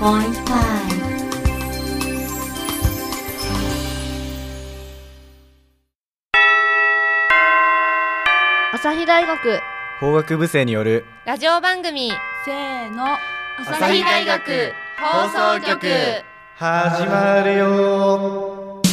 朝日大学法学部生によるラジオ番組、 せーの、 朝日大学放送局始まるよ。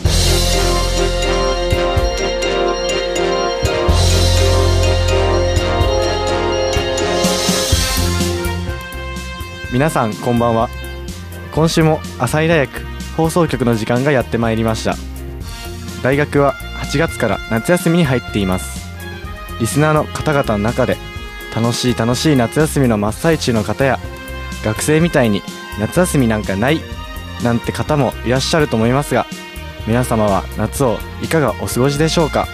皆さんこんばんは。今週も朝日大学放送局の時間がやってまいりました。大学は8月から夏休みに入っています。リスナーの方々の中で楽しい夏休みの真っ最中の方や、学生みたいに夏休みなんかないなんて方もいらっしゃると思いますが、皆様は夏をいかがお過ごしでしょうか。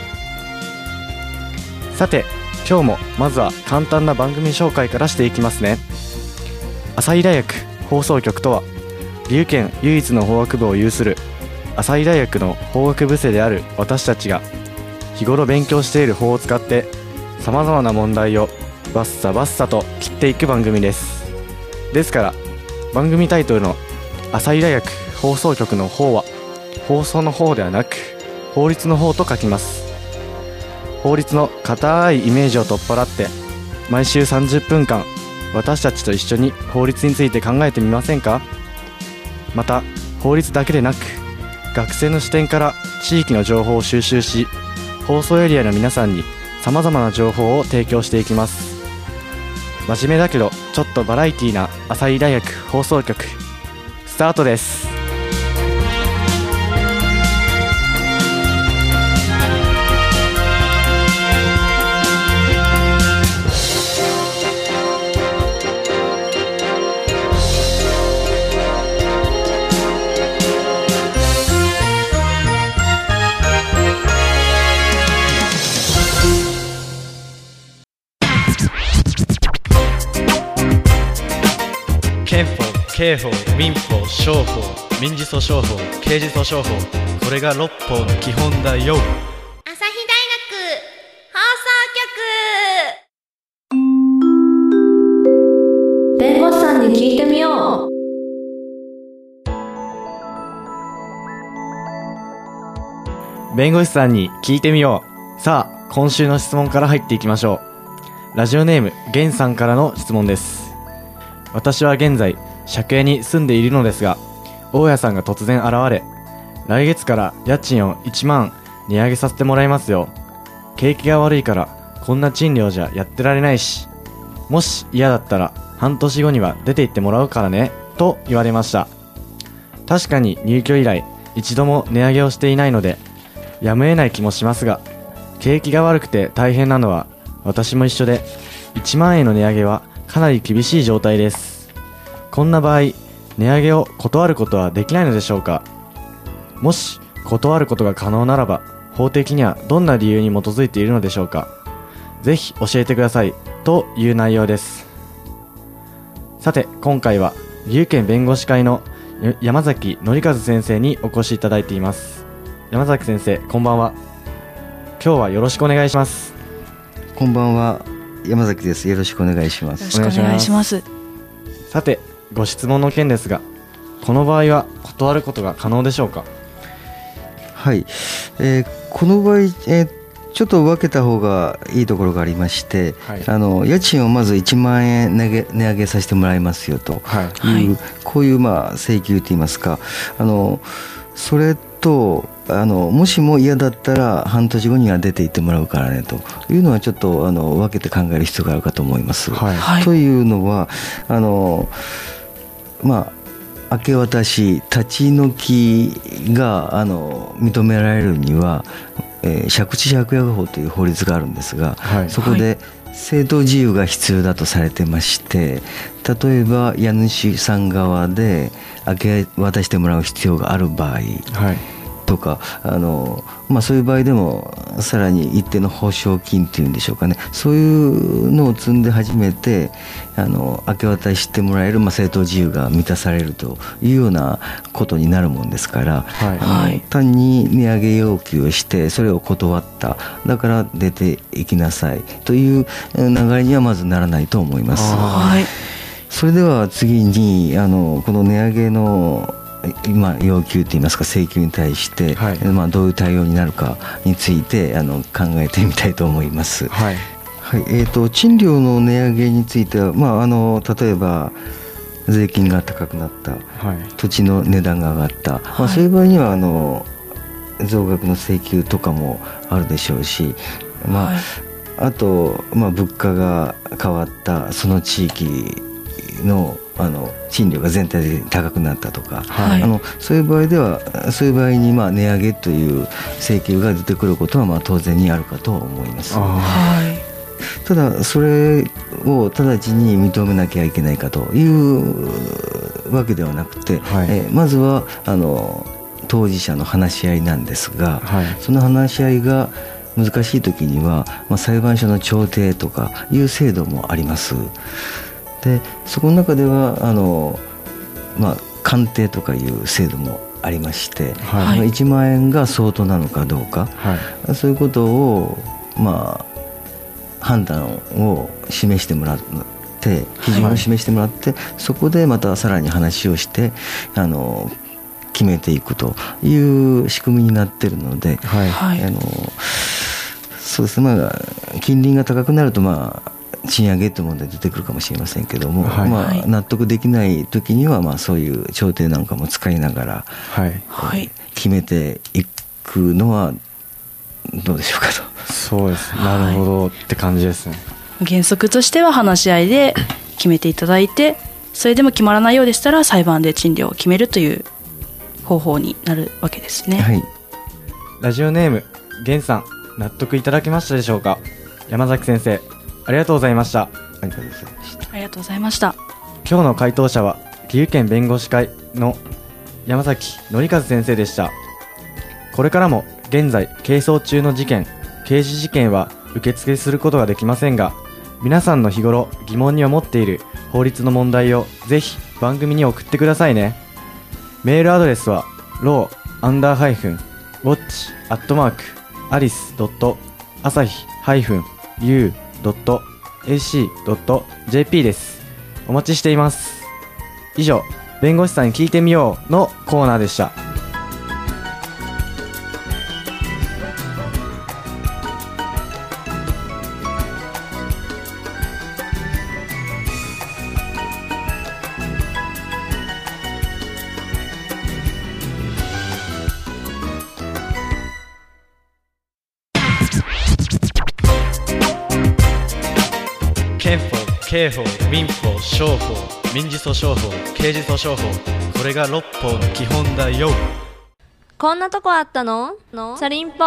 さて今日もまずは簡単な番組紹介からしていきますね。朝日大学放送局とは、岐阜県唯一の法学部を有する朝日大学の法学部生である私たちが、日頃勉強している法を使ってさまざまな問題をバッサバッサと切っていく番組です。ですから番組タイトルの朝日大学放送局の方は放送の方ではなく法律の方と書きます。法律の固いイメージを取っ払って、毎週30分間私たちと一緒に法律について考えてみませんか。また法律だけでなく、学生の視点から地域の情報を収集し、放送エリアの皆さんにさまざまな情報を提供していきます。真面目だけどちょっとバラエティーな朝日大学放送局、スタートです。 憲法、刑法、民法、商法、民事訴訟法、刑事訴訟法、これが6法の基本だよ。 朝日大学放送局。 弁護士さんに聞いてみよう。 弁護士さんに聞いてみよう。さあ今週の質問から入っていきましょう。ラジオネームゲンさんからの質問です。私は現在借家に住んでいるのですが、大家さんが突然現れ、来月から家賃を1万値上げさせてもらいますよ。景気が悪いからこんな賃料じゃやってられないし、もし嫌だったら半年後には出て行ってもらうからねと言われました。確かに入居以来一度も値上げをしていないのでやむを得ない気もしますが、景気が悪くて大変なのは私も一緒で、1万円の値上げはかなり厳しい状態です。こんな場合、値上げを断ることはできないのでしょうか。もし断ることが可能ならば、法的にはどんな理由に基づいているのでしょうか。ぜひ教えてくださいという内容です。さて今回は岐阜県弁護士会の山崎則和先生にお越しいただいています。山崎先生、こんばんは。今日はよろしくお願いします。 こんばんは、山崎です。よろしくお願いします。 よろしくお願いします。 さてご質問の件ですが、この場合は断ることが可能でしょうか。 はい、この場合、ちょっと分けた方がいいところがありまして、はい、家賃をまず1万円値上げさせてもらいますよという、はい、こういう請求といいますか、それともしも嫌だったら半年後には出て行ってもらうからねというのは、ちょっと分けて考える必要があるかと思います。はい、というのは明け渡し立ち退きが認められるには、借地借家法という法律があるんですが、はい、そこで正当事由が必要だとされてまして、例えば家主さん側で明け渡してもらう必要がある場合、はい、とかそういう場合でもさらに一定の保証金っていうんでしょうかね、そういうのを積んで初めて明け渡してもらえる、正当事由が満たされるというようなことになるもんですから、はい、単に値上げ要求をしてそれを断った、だから出ていきなさいという流れにはまずならないと思います。はい、 それでは次にこの値上げの今要求といいますか請求に対して、はい、どういう対応になるかについて考えてみたいと思います。はいはい、賃料の値上げについては、例えば税金が高くなった、はい、土地の値段が上がった、はい、そういう場合には増額の請求とかもあるでしょうし、はい、あと、物価が変わったその地域の賃料が全体で高くなったとか、はい、そういう場合に値上げという請求が出てくることは当然にあるかと思います。ただそれを直ちに認めなきゃいけないかというわけではなくて、はい、まずは当事者の話し合いなんですが、はい、その話し合いが難しい時には、裁判所の調停とかいう制度もあります。でそこの中では鑑定とかいう制度もありまして、はい、1万円が相当なのかどうか、はい、そういうことを判断を示してもらって基準を示してもらって、はい、そこでまたさらに話をして決めていくという仕組みになっているので、はい、そうですね、金利が高くなると賃上げという問題出てくるかもしれませんけども、はい、納得できない時にはそういう調停なんかも使いながら、はい、決めていくのはどうでしょうかと。 そうです、なるほどって感じですね。 原則としては話し合いで決めていただいて、それでも決まらないようでしたら裁判で賃料を決めるという方法になるわけですね。はい、 ラジオネーム源さん、納得いただけましたでしょうか。山崎先生、ありがとうございました。 ありがとうございました。 今日の回答者は岐阜県弁護士会の山崎典和先生でした。これからも現在係争中の事件、刑事事件は受付することができませんが、皆さんの日頃疑問に思っている法律の問題をぜひ番組に送ってくださいね。メールアドレスは law_-watch@asahi-u.ac.jp です。お待ちしています。以上、弁護士さんに聞いてみようのコーナーでした。 憲法、刑法、民法、商法、民事訴訟法、刑事訴訟法、これが六法の基本だよ。 こんなとこあったの？チャリンポ。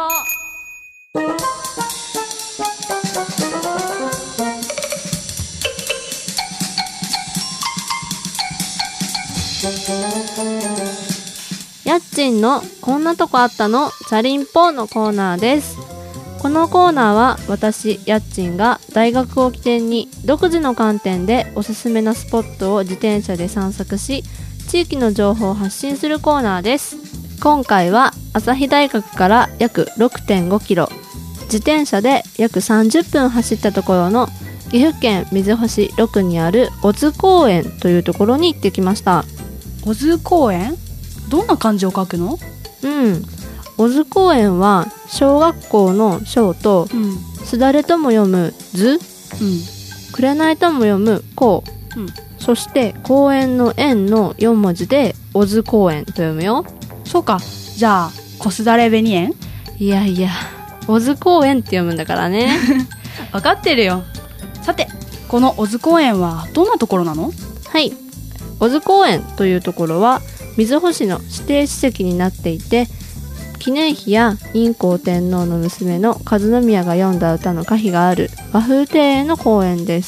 やっちんのこんなとこあったのチャリンポのコーナーです。このコーナーは私やっちんが大学を起点に独自の観点でおすすめなスポットを自転車で散策し、地域の情報を発信するコーナーです。今回は朝日大学から約 6.5 キロ、自転車で約30分走ったところの岐阜県瑞穂市6にある小津公園というところに行ってきました。 小津公園？どんな漢字を書くの？ 小津公園は小学校の小と、すだれとも読むず、紅とも読むこう、そして公園の園の4文字で小津公園と読むよ。 そうか、じゃあこすだれ紅園？ いやいや、小津公園って読むんだからね。 分かってるよ。さて、この小津公園はどんなところなの？ はい、小津公園というところは瑞穂市の指定史跡になっていて、記念碑や仁皇天皇の娘の和宮が詠んだ歌の歌碑がある和風庭園の公園です。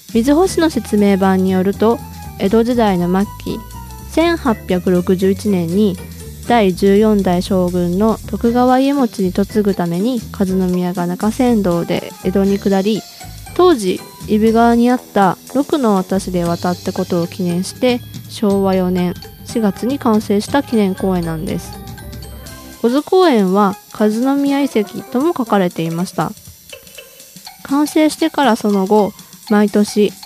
瑞穂市の説明版によると、江戸時代の末期1861年に第14代将軍の徳川家茂に嫁ぐために和宮が中山道で江戸に下り、当時揖斐川にあった六の渡しで渡ったことを記念して昭和4年4月に完成した記念公園なんです。小津公園は和宮遺跡とも書かれていました。完成してからその後、毎年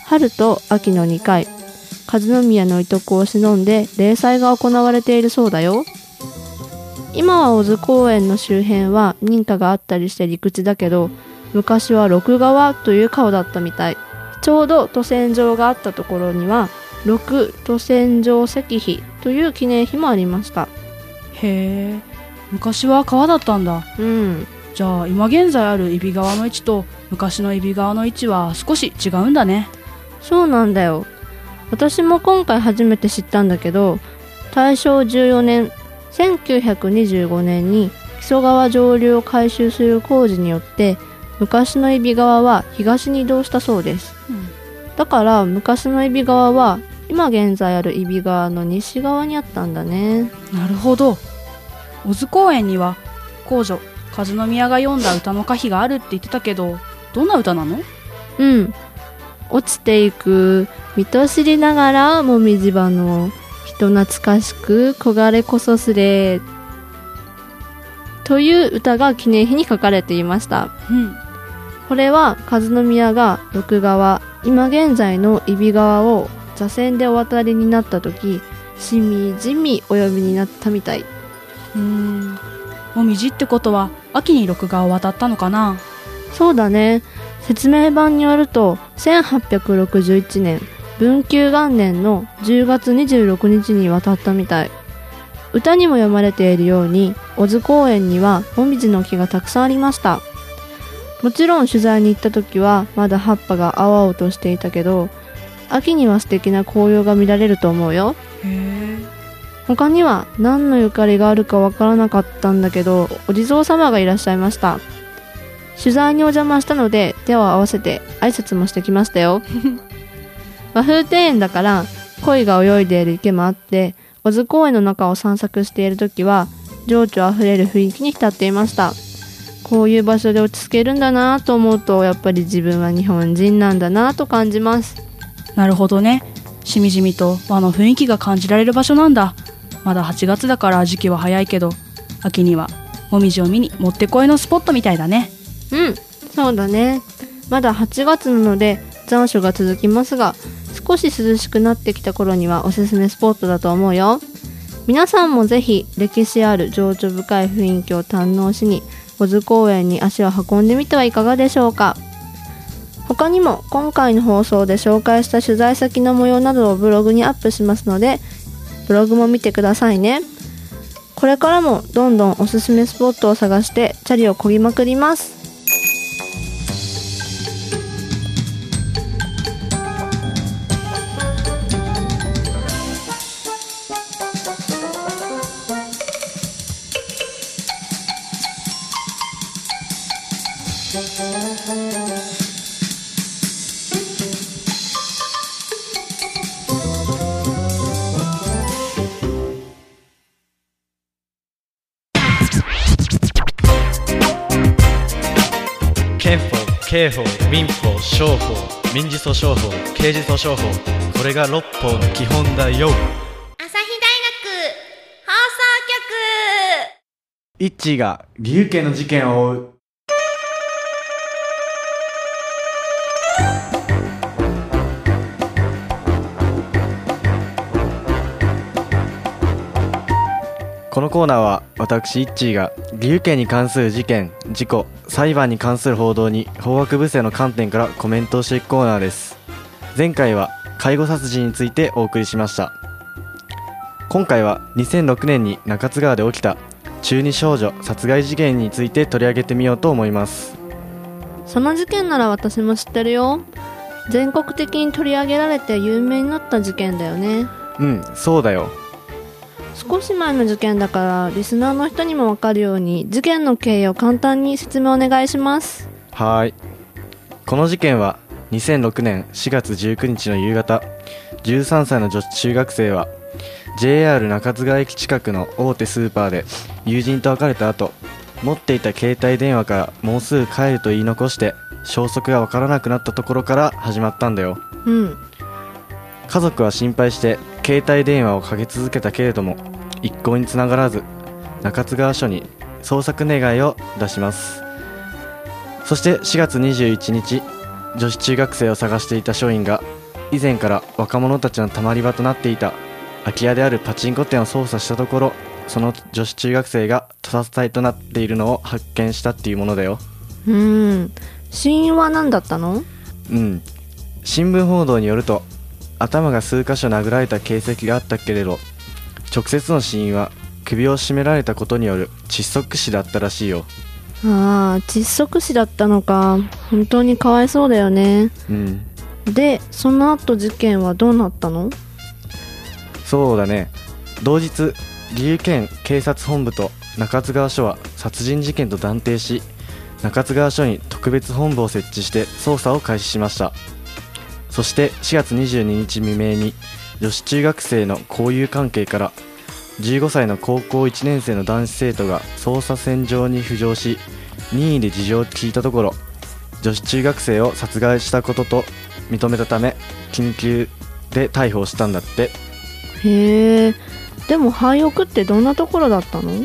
春と秋の2回、和宮の遺徳を忍んで例祭が行われているそうだよ。今は小津公園の周辺は民家があったりして陸地だけど、昔は六川という川だったみたい。ちょうど渡船場があったところには六渡船場石碑という記念碑もありました。 へえ、昔は川だったんだ。 うん。 じゃあ今現在ある揖斐川の位置と昔の揖斐川の位置は少し違うんだね。 そうなんだよ。私も今回初めて知ったんだけど、大正14年1925年に木曽川上流を改修する工事によって昔の揖斐川は東に移動したそうです、だから昔の揖斐川は今現在ある揖斐川の西側にあったんだね。 なるほど。小津公園には皇女和宮が詠んだ歌の歌碑があるって言ってたけど、どんな歌なの？ 落ちていく見と知りながらもみじ葉の人懐かしく焦がれこそすれという歌が記念碑に書かれていました、これは和宮が六川、今現在の揖斐川を座船でお渡りになった時、しみじみお呼びになったみたい。 もみじってことは秋に六川を渡ったのかな？ そうだね。説明版によると1861年文久元年の10月26日に渡ったみたい。歌にも読まれているように小津公園にはもみじの木がたくさんありました。もちろん取材に行った時はまだ葉っぱが青々としていたけど、秋には素敵な紅葉が見られると思うよ。他には何のゆかりがあるかわからなかったんだけど、お地蔵様がいらっしゃいました。取材にお邪魔したので手を合わせて挨拶もしてきましたよ和風庭園だから鯉が泳いでいる池もあって、小津公園の中を散策しているときは情緒あふれる雰囲気に浸っていました。こういう場所で落ち着けるんだなと思うと、やっぱり自分は日本人なんだなと感じます。 なるほどね。しみじみと和の雰囲気が感じられる場所なんだ。まだ8月だから時期は早いけど、秋にはもみじを見にもってこいのスポットみたいだね。 そうだね。まだ8月なので残暑が続きますが、少し涼しくなってきた頃にはおすすめスポットだと思うよ。皆さんもぜひ歴史ある情緒深い雰囲気を堪能しに小津公園に足を運んでみてはいかがでしょうか。他にも今回の放送で紹介した取材先の模様などをブログにアップしますので、ブログも見てくださいね。これからもどんどんおすすめスポットを探してチャリを漕ぎまくります。 憲法、刑法、民法、商法、民事訴訟法、刑事訴訟法、これが六法の基本だよ。 朝日大学放送局。 イッチーが岐阜県の事件を追う。このコーナーは私イッチーが岐阜県に関する事件、事故、裁判に関する報道に法学部生の観点からコメントをしていくコーナーです。前回は介護殺人についてお送りしました。今回は2006年に中津川で起きた中二少女殺害事件について取り上げてみようと思います。 その事件なら私も知ってるよ。全国的に取り上げられて有名になった事件だよね。 そうだよ。 少し前の事件だからリスナーの人にも分かるように事件の経緯を簡単に説明お願いします。 はい。この事件は2006年4月19日の夕方、13歳の女子中学生は JR 中津川駅近くの大手スーパーで友人と別れた後、持っていた携帯電話からもうすぐ帰ると言い残して消息が分からなくなったところから始まったんだよ。家族は心配して携帯電話をかけ続けたけれども一向につながらず、中津川署に捜索願いを出します。そして4月21日、女子中学生を探していた署員が以前から若者たちのたまり場となっていた空き家であるパチンコ店を捜査したところ、その女子中学生が他殺体となっているのを発見したっていうものだよ。 死因は何だったの？ 新聞報道によると、頭が数箇所殴られた形跡があったけれど、直接の死因は首を絞められたことによる窒息死だったらしいよ。 窒息死だったのか。本当にかわいそうだよね。で、その後事件はどうなったの？ そうだね、同日岐阜県警察本部と中津川署は殺人事件と断定し、中津川署に特別本部を設置して捜査を開始しました。そして4月22日未明に女子中学生の交友関係から15歳の高校1年生の男子生徒が捜査線上に浮上し、任意で事情を聞いたところ、女子中学生を殺害したことと認めたため、緊急で逮捕したんだって。 へえ。でも廃屋ってどんなところだったの？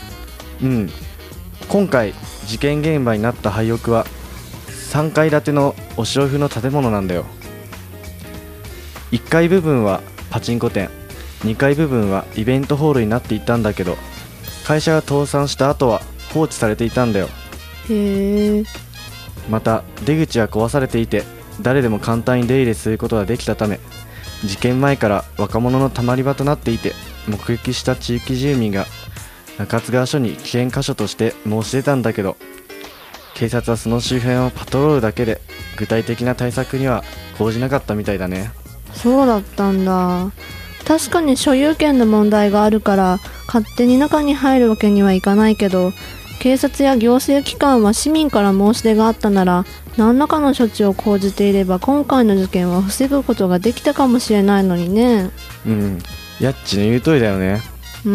今回事件現場になった廃屋は3階建てのお城風の建物なんだよ。1階部分はパチンコ店、2階部分はイベントホールになっていたんだけど、会社が倒産した後は放置されていたんだよ。 へえ。 また出口は壊されていて、誰でも簡単に出入れすることができたため、事件前から若者のたまり場となっていて、目撃した地域住民が中津川署に危険箇所として申し出たんだけど、警察はその周辺をパトロールだけで具体的な対策には講じなかったみたいだね。 そうだったんだ。確かに所有権の問題があるから勝手に中に入るわけにはいかないけど、警察や行政機関は市民から申し出があったなら何らかの処置を講じていれば今回の事件は防ぐことができたかもしれないのにね。 やっちの言う通りだよね。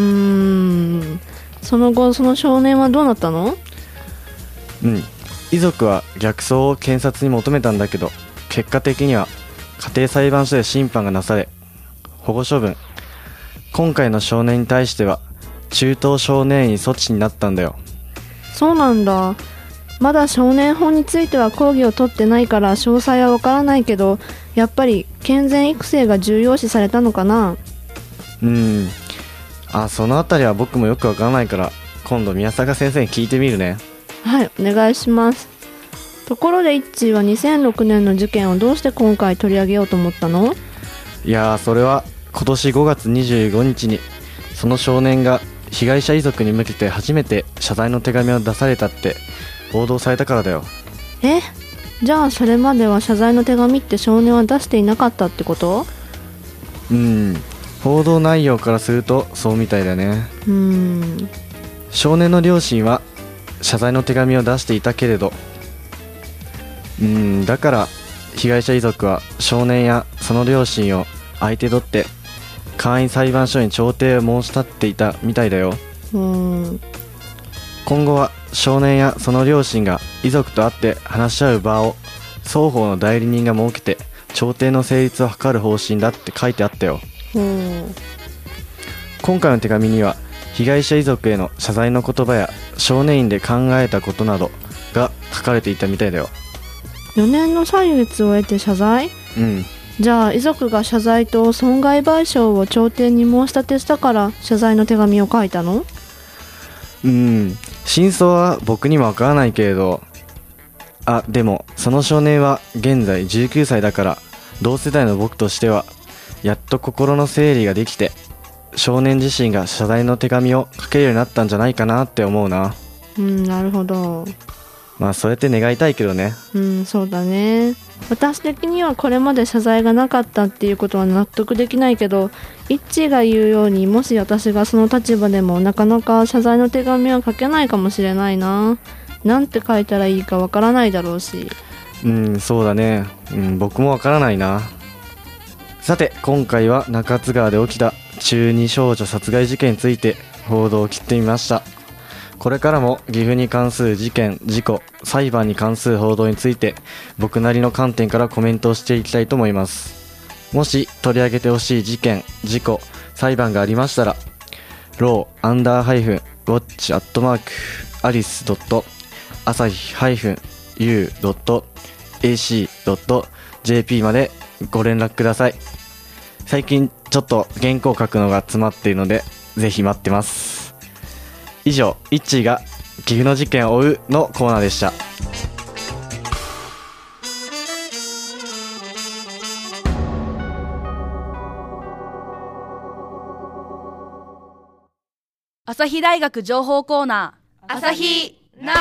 その後その少年はどうなったの？ 遺族は逆走を検察に求めたんだけど、結果的には家庭裁判所で審判がなされ保護処分。今回の少年に対しては中等少年院措置になったんだよ。 そうなんだ。まだ少年法については講義を取ってないから詳細はわからないけど、やっぱり健全育成が重要視されたのかな？ そのあたりは僕もよくわからないから、今度宮坂先生に聞いてみるね。 はい、お願いします。ところでイッチーは2006年の事件をどうして今回取り上げようと思ったの？ いやー、それは今年5月25日にその少年が被害者遺族に向けて初めて謝罪の手紙を出されたって報道されたからだよ。 じゃあそれまでは謝罪の手紙って少年は出していなかったってこと？ 報道内容からするとそうみたいだね。少年の両親は謝罪の手紙を出していたけれど、だから被害者遺族は少年やその両親を相手取って簡易裁判所に調停を申し立っていたみたいだよ。 今後は少年やその両親が遺族と会って話し合う場を双方の代理人が設けて調停の成立を図る方針だって書いてあったよ。今回の手紙には被害者遺族への謝罪の言葉や少年院で考えたことなどが書かれていたみたいだよ。 4年の歳月を得て謝罪？じゃあ遺族が謝罪と損害賠償を調停に申し立てしたから謝罪の手紙を書いたの？ 真相は僕にもわからないけれど、でもその少年は現在19歳だから、同世代の僕としてはやっと心の整理ができて、少年自身が謝罪の手紙を書けるようになったんじゃないかなって思うな。 なるほど。 そうやって願いたいけどね。 そうだね。私的にはこれまで謝罪がなかったっていうことは納得できないけど、イッチーが言うようにもし私がその立場でもなかなか謝罪の手紙は書けないかもしれないな。なんて書いたらいいかわからないだろうし。 そうだね。僕もわからないな。さて今回は中津川で起きた中二少女殺害事件について報道を切ってみました。これからも岐阜に関する事件、事故、裁判に関する報道について僕なりの観点からコメントをしていきたいと思います。もし取り上げてほしい事件、事故、裁判がありましたら law_watch@alice.asahi-u.ac.jp までご連絡ください。最近ちょっと原稿書くのが詰まっているのでぜひ待ってます。以上、イッチーが岐阜の事件を追うのコーナーでした。 朝日大学情報コーナー、 朝日ナウ。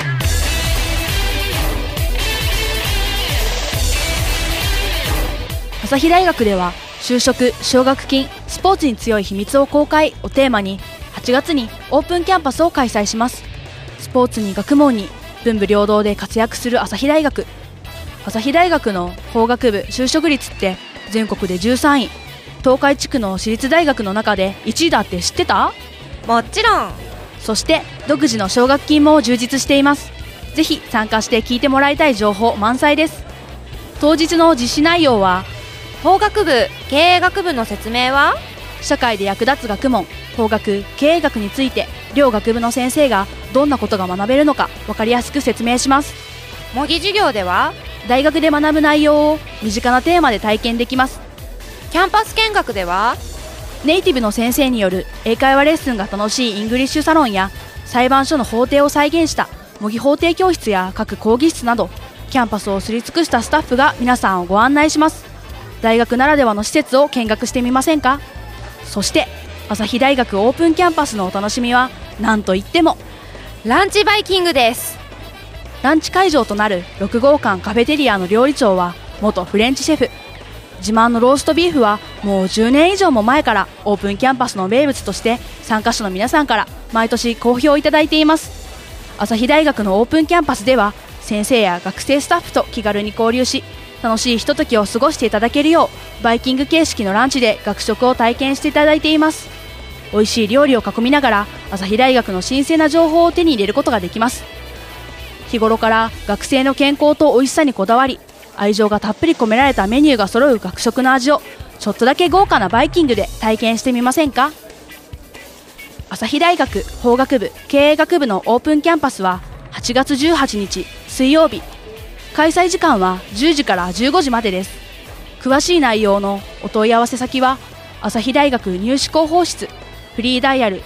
朝日大学では就職、奨学金、スポーツに強い秘密を公開をテーマに8月にオープンキャンパスを開催します。スポーツに学問に文武両道で活躍する朝日大学。朝日大学の法学部就職率って全国で13位、東海地区の私立大学の中で1位だって知ってた？ もちろん。 そして独自の奨学金も充実しています。ぜひ参加して聞いてもらいたい情報満載です。当日の実施内容は、 法学部、経営学部の説明は社会で役立つ学問、法学、経営学について両学部の先生がどんなことが学べるのか分かりやすく説明します。 模擬授業では大学で学ぶ内容を身近なテーマで体験できます。 キャンパス見学ではネイティブの先生による英会話レッスンが楽しいイングリッシュサロンや裁判所の法廷を再現した模擬法廷教室や各講義室など、キャンパスを知り尽くしたスタッフが皆さんをご案内します。大学ならではの施設を見学してみませんか？そして朝日大学オープンキャンパスのお楽しみは何といってもランチバイキングです。 ランチ会場となる6号館カフェテリアの料理長は元フレンチシェフ。自慢のローストビーフはもう10年以上も前からオープンキャンパスの名物として参加者の皆さんから毎年好評いただいています。朝日大学のオープンキャンパスでは先生や学生スタッフと気軽に交流し、楽しいひとときを過ごしていただけるようバイキング形式のランチで学食を体験していただいています。美味しい料理を囲みながら朝日大学の新鮮な情報を手に入れることができます。日頃から学生の健康と美味しさにこだわり、愛情がたっぷり込められたメニューが揃う学食の味をちょっとだけ豪華なバイキングで体験してみませんか？朝日大学法学部経営学部のオープンキャンパスは8月18日水曜日、開催時間は10時から15時までです。詳しい内容のお問い合わせ先は朝日大学入試広報室、フリーダイヤル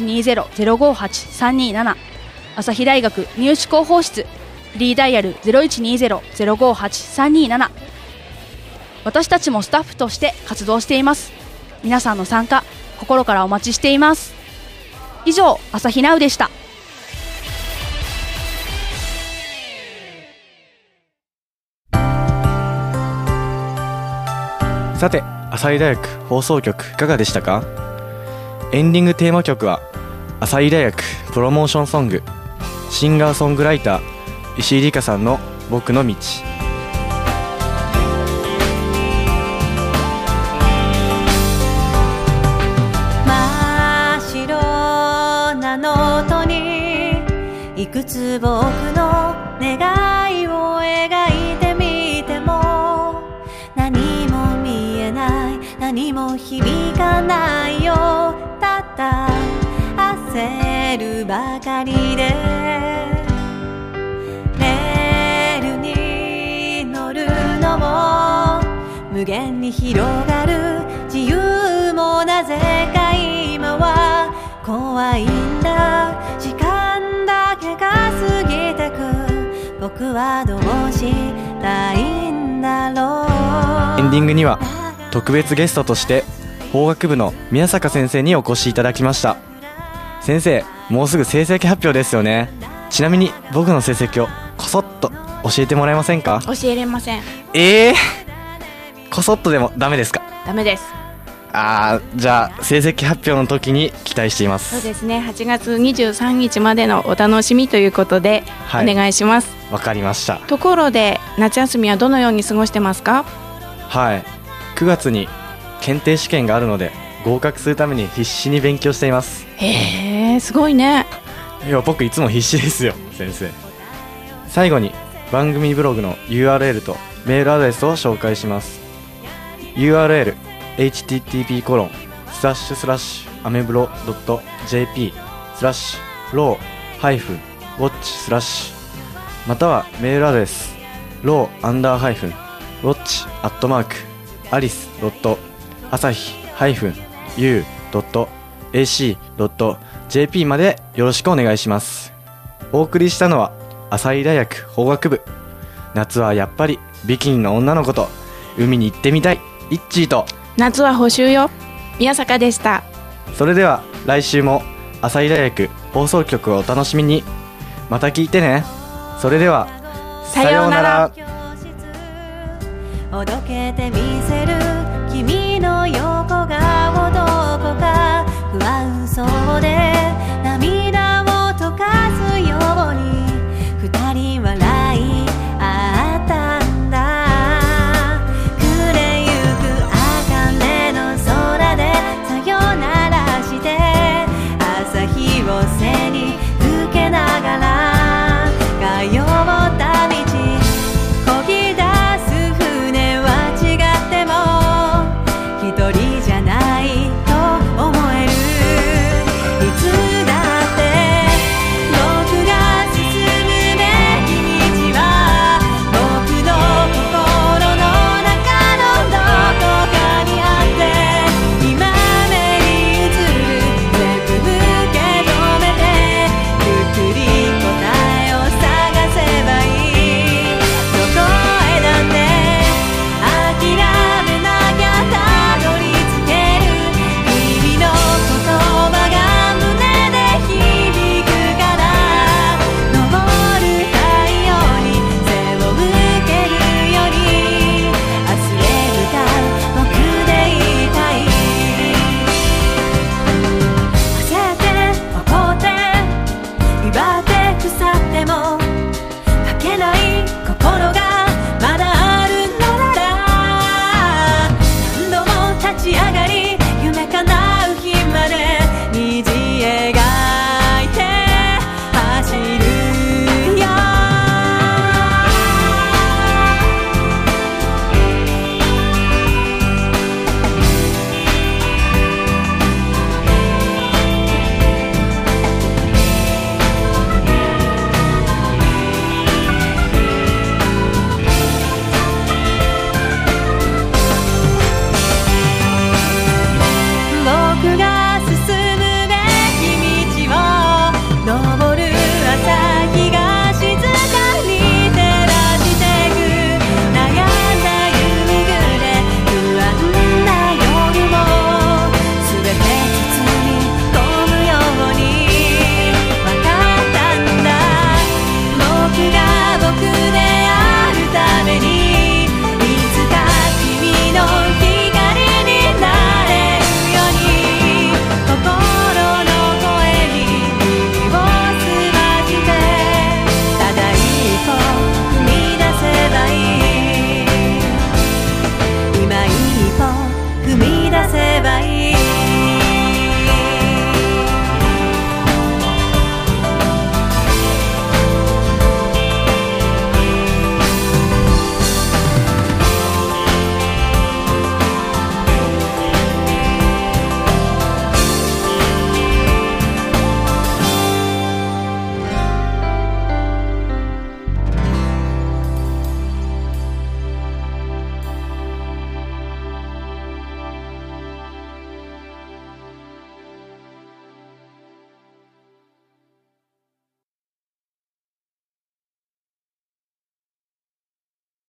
0120-058-327、 朝日大学入試広報室、フリーダイヤル 0120-058-327。 私たちもスタッフとして活動しています。皆さんの参加心からお待ちしています。以上、朝日ナウでした。 さて、朝日大学放送局いかがでしたか？エンディングテーマ曲は朝日大学プロモーションソング、シンガーソングライター石井里香さんの僕の道。 真っ白なノートにいくつ僕の願いを描いてみても、何も見えない、何も響かないよ。ただ焦るばかりで、レールに乗るのも無限に広がる自由もなぜか今は怖いんだ。時間だけが過ぎてく、僕はどうしたいんだろう。 エンディングには特別ゲストとして法学部の宮坂先生にお越しいただきました。先生、もうすぐ成績発表ですよね。ちなみに僕の成績をこそっと教えてもらえませんか？ 教えれません。 こそっとでもダメですか？ ダメです。 じゃあ成績発表の時に期待しています。 そうですね、8月23日までのお楽しみということで、はい、お願いします。 わかりました。 ところで夏休みはどのように過ごしてますか？ はい、9月に検定試験があるので合格するために必死に勉強しています。 へー、すごいね。 いや、僕いつも必死ですよ先生。最後に番組ブログの URL とメールアドレスを紹介します。 URL http://ameblo.jp/law-watch/ またはメールアドレス law_ watch@asahi-u.ac.jp までよろしくお願いします。お送りしたのは朝日大学法学部、夏はやっぱりビキニの女の子と海に行ってみたいイッチーと、 夏は補習よ宮坂でした。 それでは来週も朝日大学放送局をお楽しみに。また聞いてね。それではさようなら。 おどけてみせる君の横顔どこか不安そうで涙を溶かすように二人笑い合ったんだ。暮れゆく茜の空でさよならして朝日を背に受けながら通った道、漕ぎ出す船は違っても一人じゃないと思える。いつだって僕が進むべき道は僕の心の中のどこかにあって、今目に映る全部受け止めてゆっくり答えを探せばいい。どこへだって諦めなきゃたどり着ける。君の言葉が胸で響くから昇る太陽に背を向けるより明日へ向かう僕でいたい。焦って怒って威張って腐っても